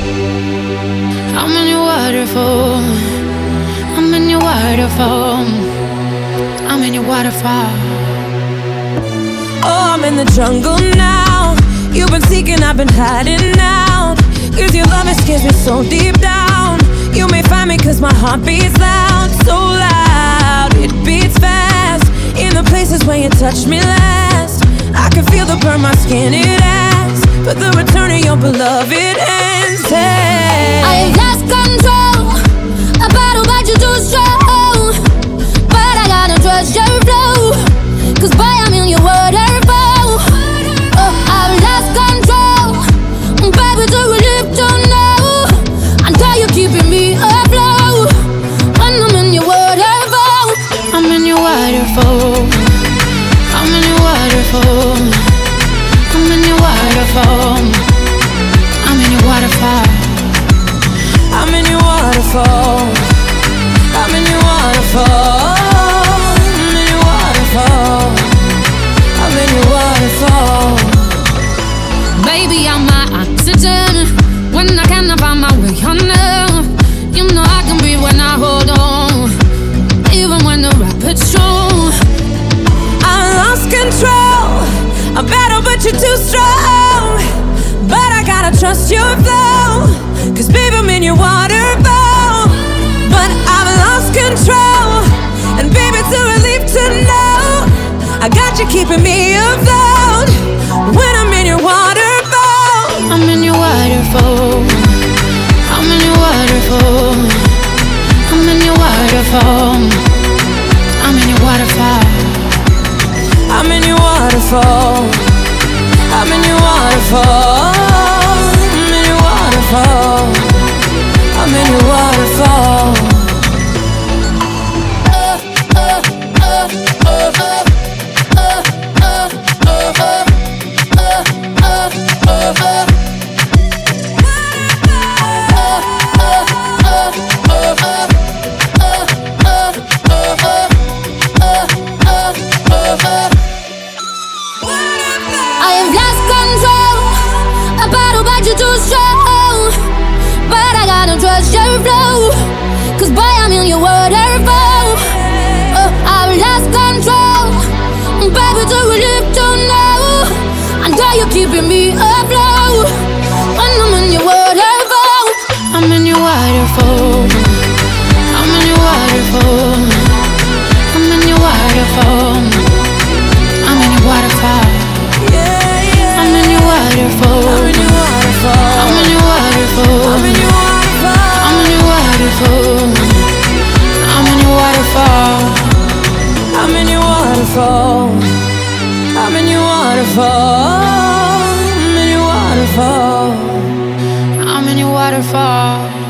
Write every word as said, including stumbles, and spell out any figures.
I'm in your waterfall. I'm in your waterfall. I'm in your waterfall. Oh, I'm in the jungle now. You've been seeking, I've been hiding out. Cause your love, it scares me so deep down. You may find me cause my heart beats loud. So loud, it beats fast. In the places where you touched me last, I can feel the burn my skin, it asks for the return of your beloved ends. Hey, I lost control. A battle but you too strong. But I gotta trust your flow. Cause boy, I'm in your waterfall. Oh, I've lost control. Baby, it's a relief to know. I know you're keeping me afloat. When I'm in your waterfall. I'm in your waterfall. I'm in your waterfall. I'm in your waterfall. I'm in your waterfall. I'm in your waterfall. I'm in your waterfall. I'm in your waterfall. I'm in your waterfall. Baby, I'm my oxygen. When I cannot find my way on now, you know I can breathe when I hold on. Even when the rapid's true. I lost control. A battle but you're too strong. But I gotta trust your flow. Cause baby, I'm in your waterfall. But I've lost control. And baby, it's a relief to know I got you keeping me afloat. When I'm in your waterfall. I'm in your waterfall. I'm in your waterfall. I'm in your waterfall. I'm in your waterfall. I'm in your waterfall. I'm in your waterfall. I'm in your waterfall. I'm in your waterfall. I have lost control. A battle but you're too strong. But I gotta trust your flow. Cause boy, I'm in your waterfall. Oh, I've lost control. Baby, it's a relief to know I know you're keeping me afloat. When I'm in your waterfall. I'm in your waterfall. I'm in your waterfall. I'm in your waterfall. I'm in your waterfall. I'm in your waterfall. I'm in your waterfall. I'm in your waterfall. I'm in your waterfall. I'm in your waterfall. I'm in your waterfall. I'm in your waterfall. I'm in your waterfall. I'm in your waterfall. I'm in your waterfall.